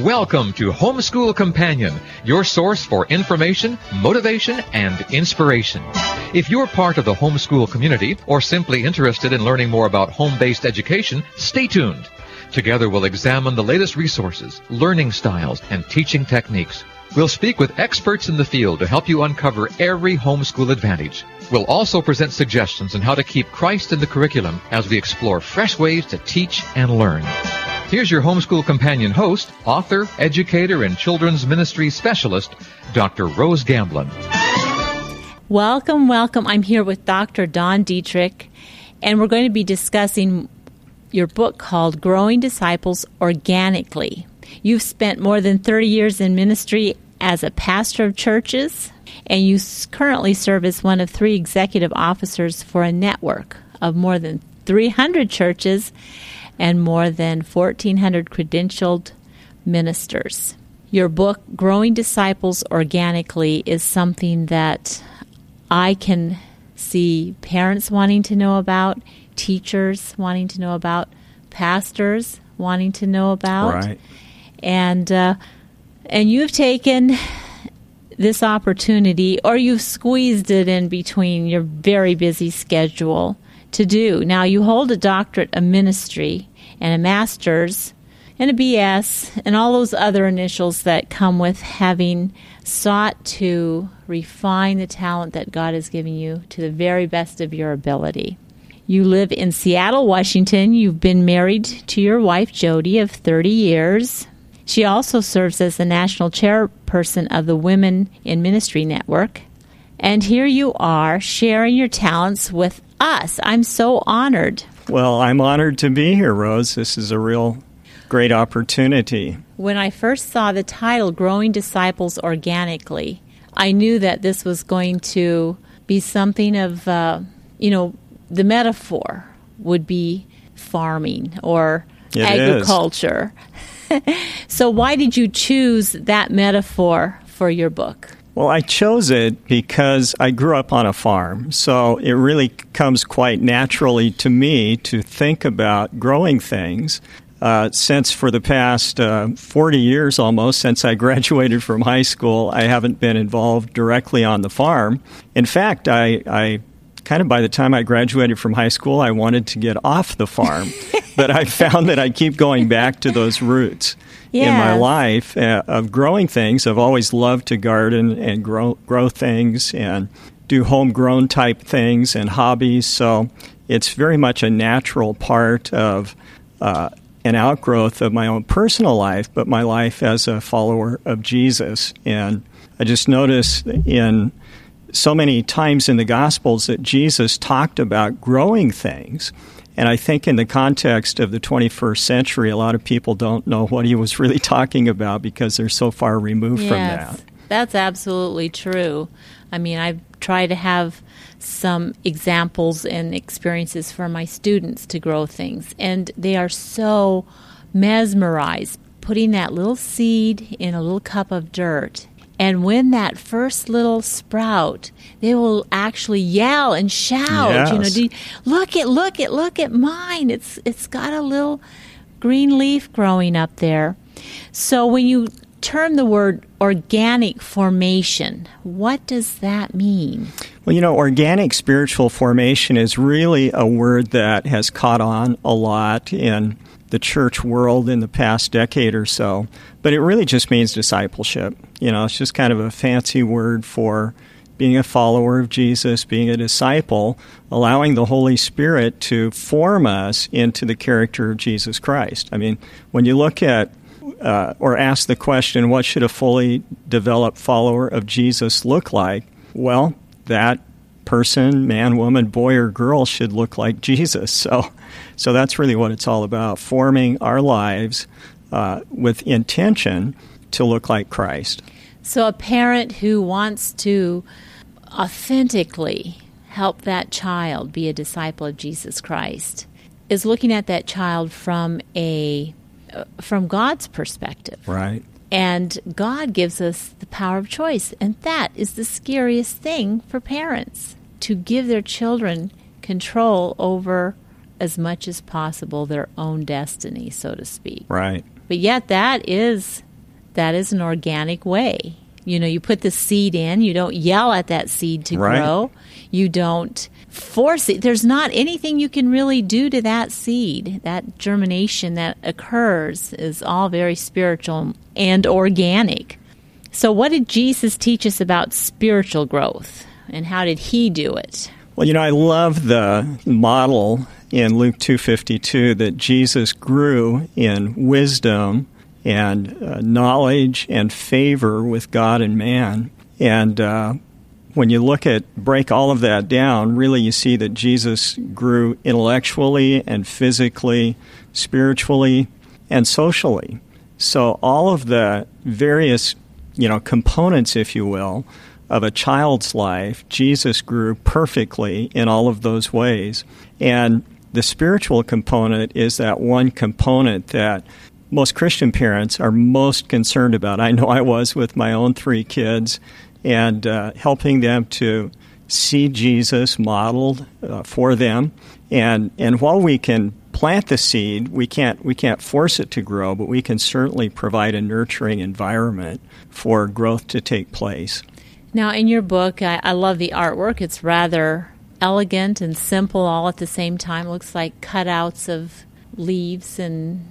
Welcome to Homeschool Companion, your source for information, motivation, and inspiration. If you're part of the homeschool community or simply interested in learning more about home-based education, stay tuned. Together we'll examine the latest resources, learning styles, and teaching techniques. We'll speak with experts in the field to help you uncover every homeschool advantage. We'll also present suggestions on how to keep Christ in the curriculum as we explore fresh ways to teach and learn. Here's your Homeschool Companion host, author, educator, and children's ministry specialist, Dr. Rose Gamblin. Welcome, welcome. I'm here with Dr. Dawn Dietrich, and we're going to be discussing your book called Growing Disciples Organically. You've spent more than 30 years in ministry as a pastor of churches, and you currently serve as one of 3 executive officers for a network of more than 300 churches and more than 1,400 credentialed ministers. Your book, Growing Disciples Organically, is something that I can see parents wanting to know about, teachers wanting to know about, pastors wanting to know about. Right. And you've taken this opportunity, or you've squeezed it in between your very busy schedule to do. Now, you hold a doctorate of ministry and a master's and a BS and all those other initials that come with having sought to refine the talent that God has given you to the very best of your ability. You live in Seattle, Washington. You've been married to your wife, Jody, of 30 years. She also serves as the national chairperson of the Women in Ministry Network. And here you are sharing your talents with us. I'm so honored. Well, I'm honored to be here, Rose. This is a real great opportunity. When I first saw the title, Growing Disciples Organically, I knew that this was going to be something of, the metaphor would be farming or agriculture. So why did you choose that metaphor for your book? Well, I chose it because I grew up on a farm, so it really comes quite naturally to me to think about growing things. Since for the past 40 years almost, since I graduated from high school, I haven't been involved directly on the farm. In fact, I kind of by the time I graduated from high school, I wanted to get off the farm. But I found that I keep going back to those roots. Yes. In my life of growing things. I've always loved to garden and grow things and do homegrown type things and hobbies. So it's very much a natural part of an outgrowth of my own personal life, but my life as a follower of Jesus. And I just noticed in so many times in the Gospels that Jesus talked about growing things. And I think in the context of the 21st century, a lot of people don't know what he was really talking about because they're so far removed from that. That's absolutely true. I mean, I try to have some examples and experiences for my students to grow things, and they are so mesmerized putting that little seed in a little cup of dirt. And when that first little sprout, they will actually yell and shout. Yes. Look at mine. It's got a little green leaf growing up there. So when you term the word organic formation, what does that mean? Well, organic spiritual formation is really a word that has caught on a lot in the church world in the past decade or so, but it really just means discipleship. It's just kind of a fancy word for being a follower of Jesus, being a disciple, allowing the Holy Spirit to form us into the character of Jesus Christ. I mean, when you look at or ask the question, what should a fully developed follower of Jesus look like? Well, that person, man, woman, boy, or girl should look like Jesus. So that's really what it's all about, forming our lives with intention to look like Christ. So a parent who wants to authentically help that child be a disciple of Jesus Christ is looking at that child from God's perspective. Right. And God gives us the power of choice, and that is the scariest thing for parents, to give their children control over as much as possible their own destiny, so to speak. Right. But yet that is that is an organic way. You put the seed in. You don't yell at that seed to grow. You don't force it. There's not anything you can really do to that seed. That germination that occurs is all very spiritual and organic. So what did Jesus teach us about spiritual growth, and how did he do it? Well, I love the model in Luke 2:52 that Jesus grew in wisdom and knowledge and favor with God and man. And when you break all of that down, really you see that Jesus grew intellectually and physically, spiritually, and socially. So all of the various, components, if you will, of a child's life, Jesus grew perfectly in all of those ways. And the spiritual component is that one component that most Christian parents are most concerned about. I know I was with my own 3 kids, and helping them to see Jesus modeled for them. And while we can plant the seed, we can't force it to grow, but we can certainly provide a nurturing environment for growth to take place. Now, in your book, I love the artwork. It's rather elegant and simple all at the same time. It looks like cutouts of leaves and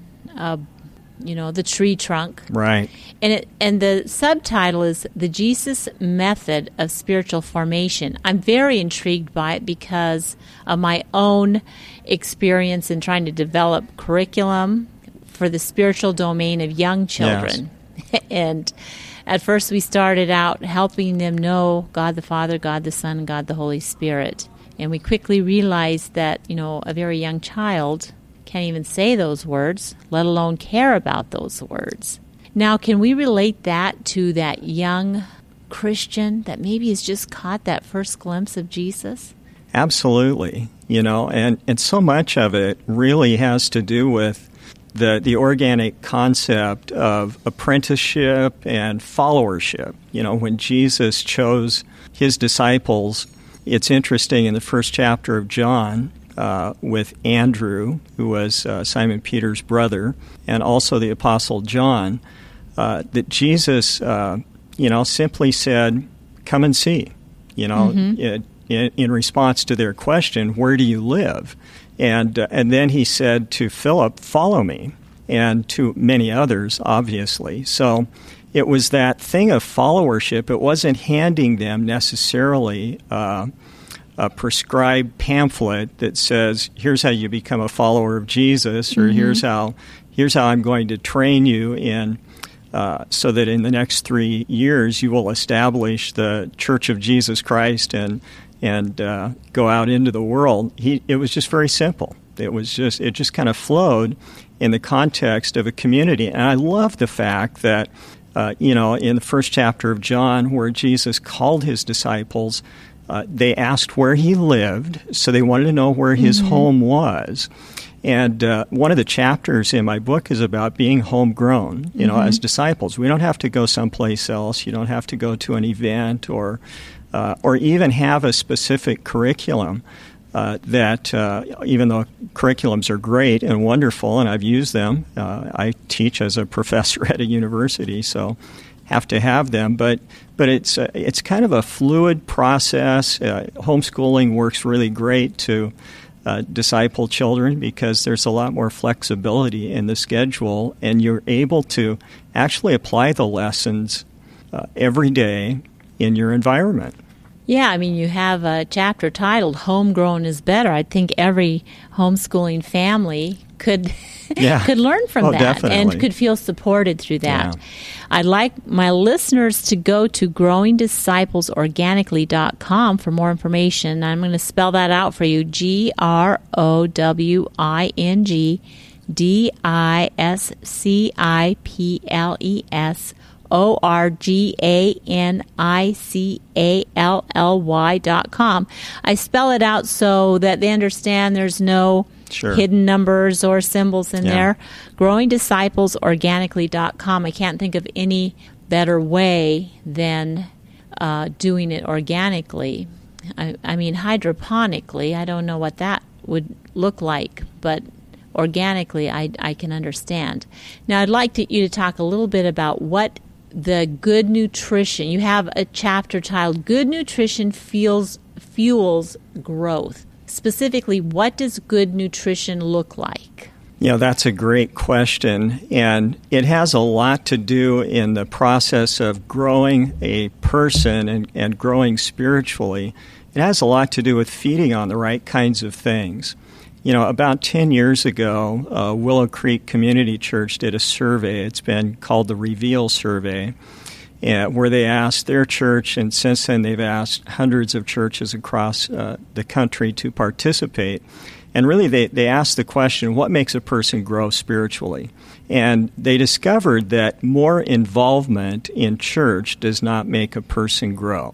the tree trunk. Right. And the subtitle is The Jesus Method of Spiritual Formation. I'm very intrigued by it because of my own experience in trying to develop curriculum for the spiritual domain of young children. Yes. And at first we started out helping them know God the Father, God the Son, and God the Holy Spirit. And we quickly realized that, a very young child can't even say those words, let alone care about those words. Now, can we relate that to that young Christian that maybe has just caught that first glimpse of Jesus? Absolutely. And so much of it really has to do with the organic concept of apprenticeship and followership. When Jesus chose his disciples, it's interesting in the first chapter of John, with Andrew, who was Simon Peter's brother, and also the Apostle John, that Jesus, simply said, "Come and see." In response to their question, "Where do you live?" And then he said to Philip, "Follow me," and to many others, obviously. So it was that thing of followership. It wasn't handing them necessarily a prescribed pamphlet that says, here's how you become a follower of Jesus, or here's how I'm going to train you in so that in the next 3 years you will establish the Church of Jesus Christ and go out into the world. It was just very simple. It just kind of flowed in the context of a community. And I love the fact that in the first chapter of John, where Jesus called his disciples, they asked where he lived, so they wanted to know where his home was. And one of the chapters in my book is about being homegrown, as disciples. We don't have to go someplace else. You don't have to go to an event or even have a specific curriculum that, even though curriculums are great and wonderful, and I've used them, I teach as a professor at a university, so have to have them, but it's kind of a fluid process. Homeschooling works really great to disciple children because there's a lot more flexibility in the schedule, and you're able to actually apply the lessons every day in your environment. Yeah, you have a chapter titled "Homegrown is Better." I think every homeschooling family could learn from that definitely. And could feel supported through that. Yeah. I'd like my listeners to go to growingdisciplesorganically.com for more information. I'm going to spell that out for you, growingdisciplesorganically.com. I spell it out so that they understand there's no hidden numbers or symbols in there. growingdisciplesorganically.com. I can't think of any better way than doing it organically. I mean, hydroponically, I don't know what that would look like, but organically, I can understand. Now, I'd like you to talk a little bit about what the good nutrition, you have a chapter titled Good Nutrition Fuels Growth. Specifically, what does good nutrition look like? That's a great question, and it has a lot to do in the process of growing a person and growing spiritually. It has a lot to do with feeding on the right kinds of things. About 10 years ago, Willow Creek Community Church did a survey. It's been called the Reveal Survey, where they asked their church, and since then they've asked hundreds of churches across the country to participate. And really they asked the question, what makes a person grow spiritually? And they discovered that more involvement in church does not make a person grow.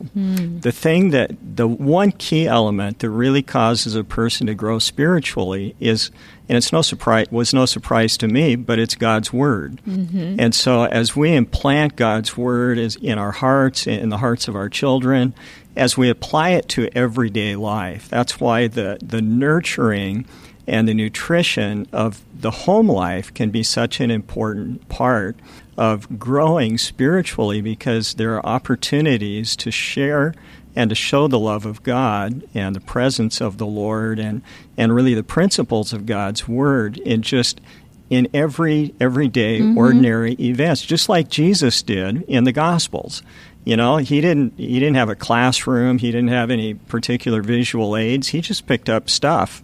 The one key element that really causes a person to grow spiritually is, and was no surprise to me, but it's God's Word. And so as we implant God's Word in our hearts, in the hearts of our children, as we apply it to everyday life, that's why the nurturing and the nutrition of the home life can be such an important part of growing spiritually, because there are opportunities to share and to show the love of God and the presence of the Lord and really the principles of God's Word in everyday, ordinary events, just like Jesus did in the Gospels. He didn't have a classroom. He didn't have any particular visual aids. He just picked up stuff,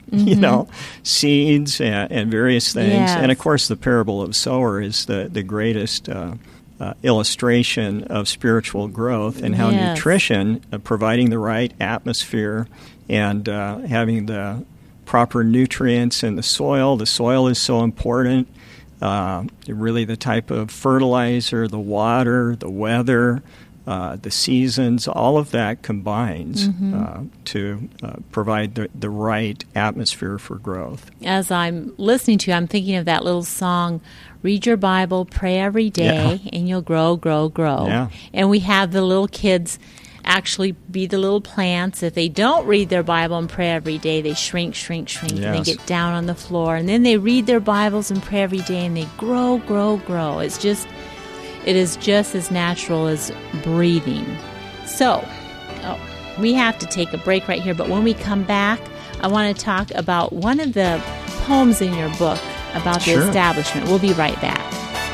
seeds and various things. Yes. And, of course, the parable of sower is the greatest illustration of spiritual growth and how nutrition, providing the right atmosphere and having the proper nutrients in the soil. The soil is so important. Really the type of fertilizer, the water, the weather, the seasons, all of that combines to provide the right atmosphere for growth. As I'm listening to you, I'm thinking of that little song, read your Bible, pray every day, and you'll grow, grow, grow. Yeah. And we have the little kids actually be the little plants. If they don't read their Bible and pray every day, they shrink, Yes. and they get down on the floor. And then they read their Bibles and pray every day, and they grow, grow, grow. It is just as natural as breathing. So, we have to take a break right here, but when we come back, I want to talk about one of the poems in your book about the establishment. We'll be right back.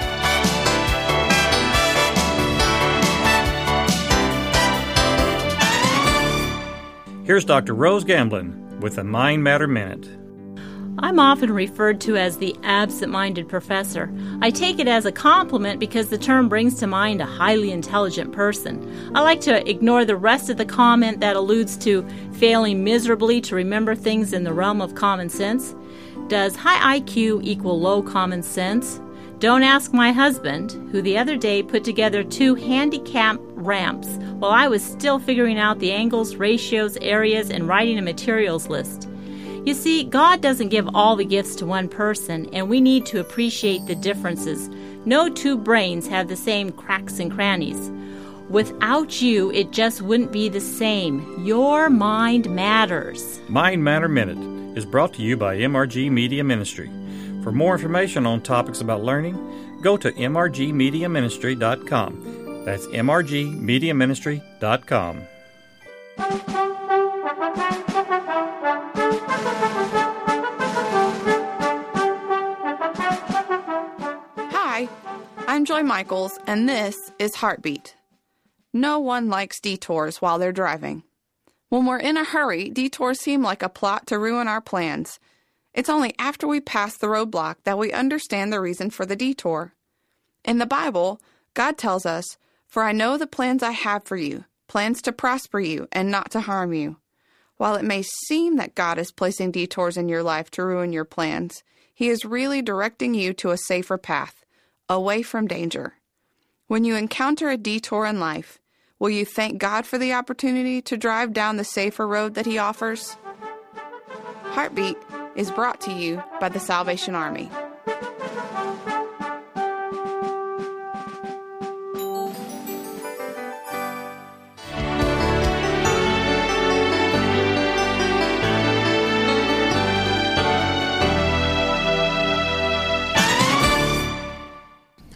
Here's Dr. Rose Gamblin with the Mind Matter Minute. I'm often referred to as the absent-minded professor. I take it as a compliment because the term brings to mind a highly intelligent person. I like to ignore the rest of the comment that alludes to failing miserably to remember things in the realm of common sense. Does high IQ equal low common sense? Don't ask my husband, who the other day put together 2 handicap ramps while I was still figuring out the angles, ratios, areas, and writing a materials list. You see, God doesn't give all the gifts to one person, and we need to appreciate the differences. No 2 brains have the same cracks and crannies. Without you, it just wouldn't be the same. Your mind matters. Mind Matter Minute is brought to you by MRG Media Ministry. For more information on topics about learning, go to mrgmediaministry.com. That's mrgmediaministry.com. Hi, I'm Joy Michaels, and this is Heartbeat. No one likes detours while they're driving. When we're in a hurry, detours seem like a plot to ruin our plans. It's only after we pass the roadblock that we understand the reason for the detour. In the Bible, God tells us, "For I know the plans I have for you, plans to prosper you and not to harm you." While it may seem that God is placing detours in your life to ruin your plans, He is really directing you to a safer path, away from danger. When you encounter a detour in life, will you thank God for the opportunity to drive down the safer road that He offers? Heartbeat is brought to you by the Salvation Army.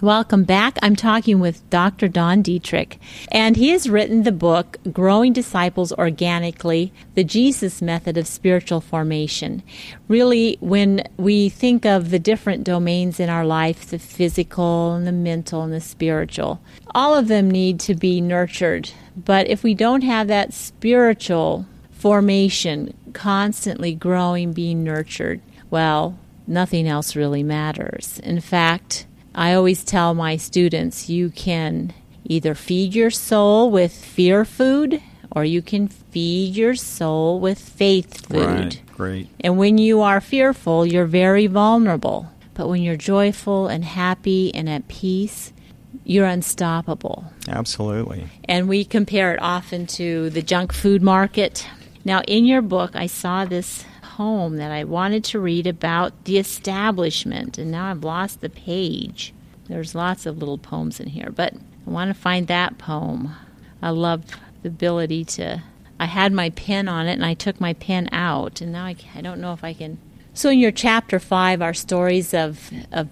Welcome back. I'm talking with Dr. Don Dietrich, and he has written the book, Growing Disciples Organically, The Jesus Method of Spiritual Formation. Really, when we think of the different domains in our life, the physical and the mental and the spiritual, all of them need to be nurtured. But if we don't have that spiritual formation constantly growing, being nurtured, well, nothing else really matters. In fact, I always tell my students, you can either feed your soul with fear food or you can feed your soul with faith food. Right, great. And when you are fearful, you're very vulnerable. But when you're joyful and happy and at peace, you're unstoppable. Absolutely. And we compare it often to the junk food market. Now, in your book, I saw this poem that I wanted to read about the establishment, and now I've lost the page. There's lots of little poems in here, but I want to find that poem. I love the ability to... I had my pen on it, and I took my pen out, and now I don't know if I can... So in your chapter 5 are stories of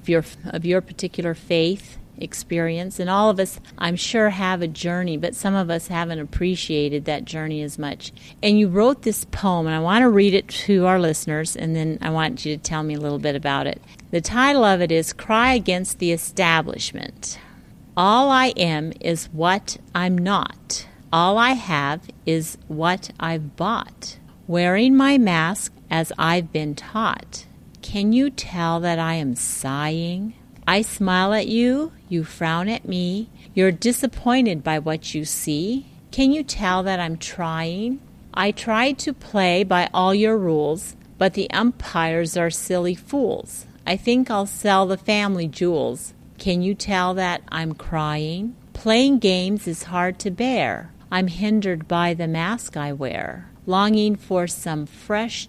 your particular faith experience, and all of us, I'm sure, have a journey, but some of us haven't appreciated that journey as much. And you wrote this poem, and I want to read it to our listeners, and then I want you to tell me a little bit about it. The title of it is Cry Against the Establishment. All I am is what I'm not. All I have is what I've bought. Wearing my mask as I've been taught. Can you tell that I am sighing? I smile at you, you frown at me. You're disappointed by what you see. Can you tell that I'm trying? I tried to play by all your rules, but the umpires are silly fools. I think I'll sell the family jewels. Can you tell that I'm crying? Playing games is hard to bear. I'm hindered by the mask I wear, longing for some fresh,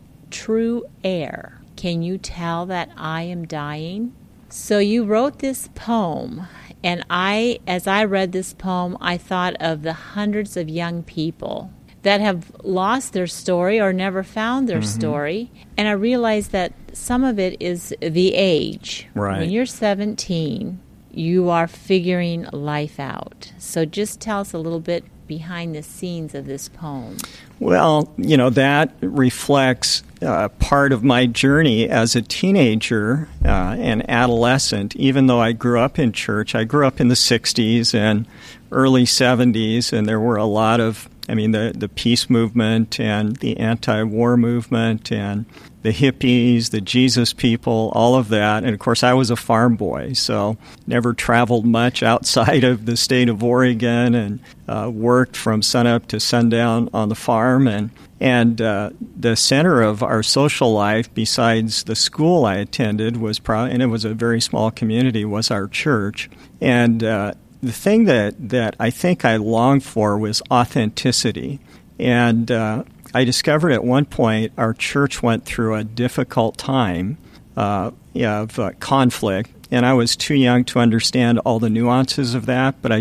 true air. Can you tell that I am dying? So you wrote this poem, and as I read this poem, I thought of the hundreds of young people that have lost their story or never found their story, and I realized that some of it is the age. Right. When you're 17, you are figuring life out. So just tell us a little bit behind the scenes of this poem. Well, that reflects part of my journey as a teenager and adolescent. Even though I grew up in church, I grew up in the 60s and early 70s, and there were a lot of, the peace movement and the anti-war movement and the hippies, the Jesus people, all of that. And, of course, I was a farm boy, so never traveled much outside of the state of Oregon and worked from sunup to sundown on the farm. And the center of our social life, besides the school I attended, and it was a very small community, was our church. And the thing that I think I longed for was authenticity. And I discovered at one point our church went through a difficult time of conflict, and I was too young to understand all the nuances of that, but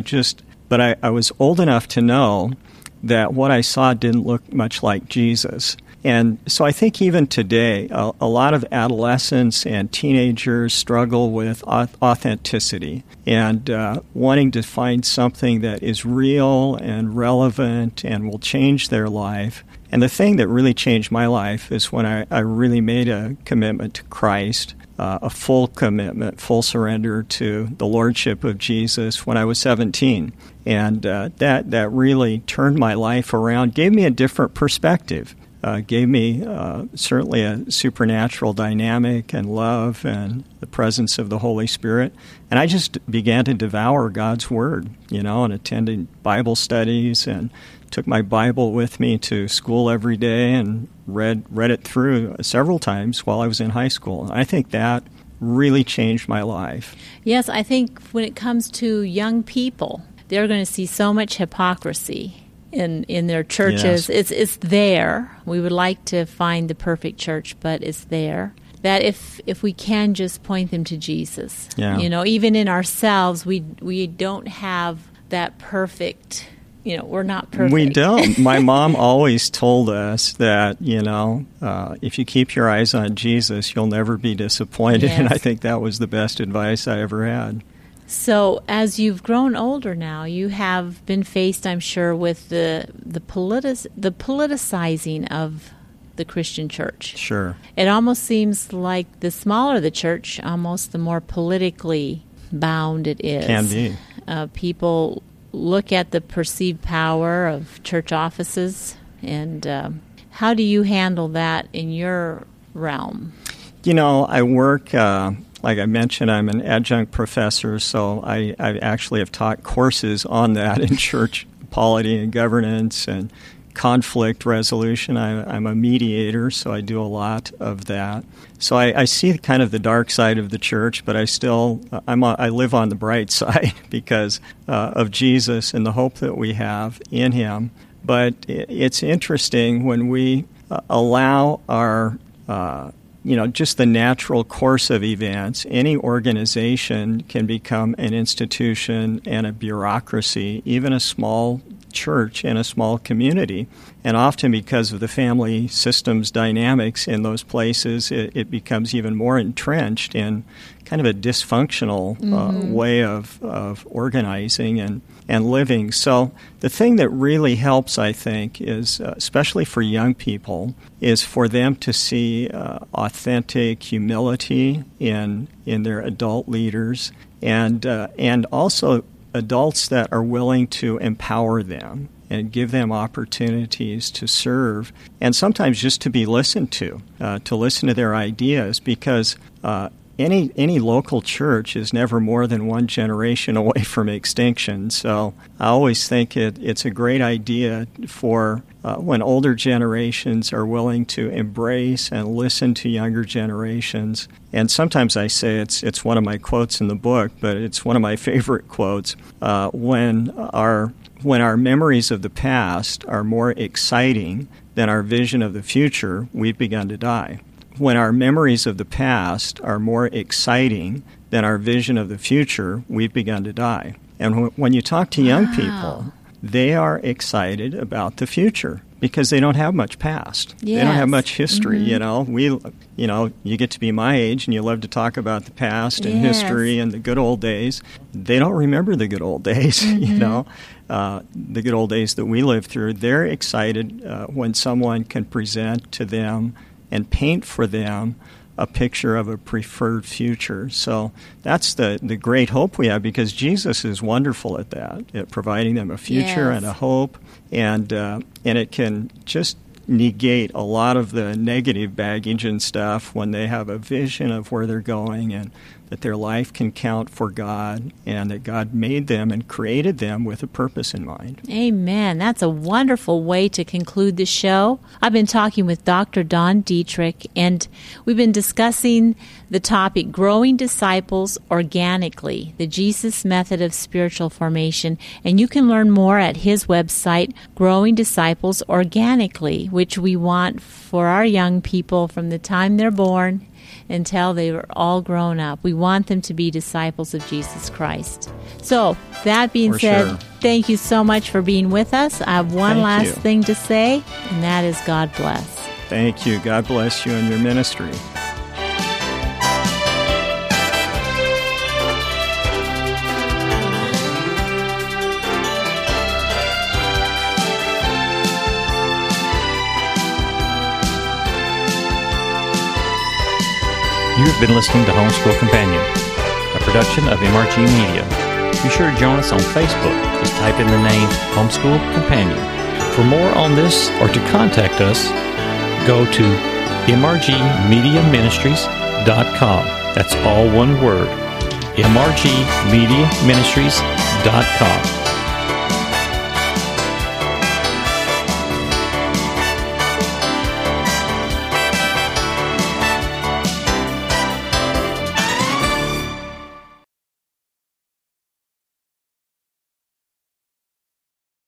I was old enough to know that what I saw didn't look much like Jesus. And so I think even today, a lot of adolescents and teenagers struggle with authenticity and wanting to find something that is real and relevant and will change their life. And the thing that really changed my life is when I really made a commitment to Christ, a full commitment, full surrender to the Lordship of Jesus when I was 17. And that really turned my life around, gave me a different perspective. Gave me certainly a supernatural dynamic and love and the presence of the Holy Spirit. And I just began to devour God's Word, and attended Bible studies and took my Bible with me to school every day and read it through several times while I was in high school. I think that really changed my life. Yes, I think when it comes to young people, they're going to see so much hypocrisy in their churches. Yes. It's there. We would like to find the perfect church, but it's there. That if we can just point them to Jesus. Yeah. Even in ourselves, we don't have that perfect, we're not perfect. We don't. My mom always told us that, if you keep your eyes on Jesus, you'll never be disappointed. Yes. And I think that was the best advice I ever had. So as you've grown older now, you have been faced, I'm sure, with the politicizing of the Christian church. Sure. It almost seems like the smaller the church, almost the more politically bound it is. Can be. People look at the perceived power of church offices, and how do you handle that in your realm? You know, I work, like I mentioned, I'm an adjunct professor, so I actually have taught courses on that in church polity and governance and conflict resolution. I'm a mediator, so I do a lot of that. So I see kind of the dark side of the church, but I live on the bright side because of Jesus and the hope that we have in Him. But it's interesting when we allow our just the natural course of events. Any organization can become an institution and a bureaucracy, even a small church in a small community. And often because of the family systems dynamics in those places, it becomes even more entrenched in kind of a dysfunctional way of organizing and living. So the thing that really helps, I think, is, especially for young people, is for them to see authentic humility in their adult leaders, and also adults that are willing to empower them and give them opportunities to serve, and sometimes just to be listened to listen to their ideas, because any local church is never more than one generation away from extinction. So I always think it's a great idea for when older generations are willing to embrace and listen to younger generations. And sometimes I say it's one of my quotes in the book, but it's one of my favorite quotes. When our memories of the past are more exciting than our vision of the future, we've begun to die. When our memories of the past are more exciting than our vision of the future, we've begun to die. And when you talk to young people, they are excited about the future because they don't have much past. Yes. They don't have much history. You get to be my age and you love to talk about the past and history and the good old days. They don't remember the good old days, the good old days that we lived through. They're excited when someone can present to them and paint for them a picture of a preferred future. So that's the great hope we have, because Jesus is wonderful at that, at providing them a future and a hope, and it can just negate a lot of the negative baggage and stuff when they have a vision of where they're going, and that their life can count for God, and that God made them and created them with a purpose in mind. Amen. That's a wonderful way to conclude the show. I've been talking with Dr. Don Dietrich, and we've been discussing the topic, Growing Disciples Organically, the Jesus Method of Spiritual Formation. And you can learn more at his website, Growing Disciples Organically, which we want for our young people from the time they're born until they were all grown up. We want them to be disciples of Jesus Christ. So, that being said, thank you so much for being with us. I have one last thing to say, and that is God bless. Thank you. God bless you and your ministry. You have been listening to Homeschool Companion, a production of MRG Media. Be sure to join us on Facebook. Just type in the name Homeschool Companion. For more on this or to contact us, go to mrgmediaministries.com. That's all one word, mrgmediaministries.com.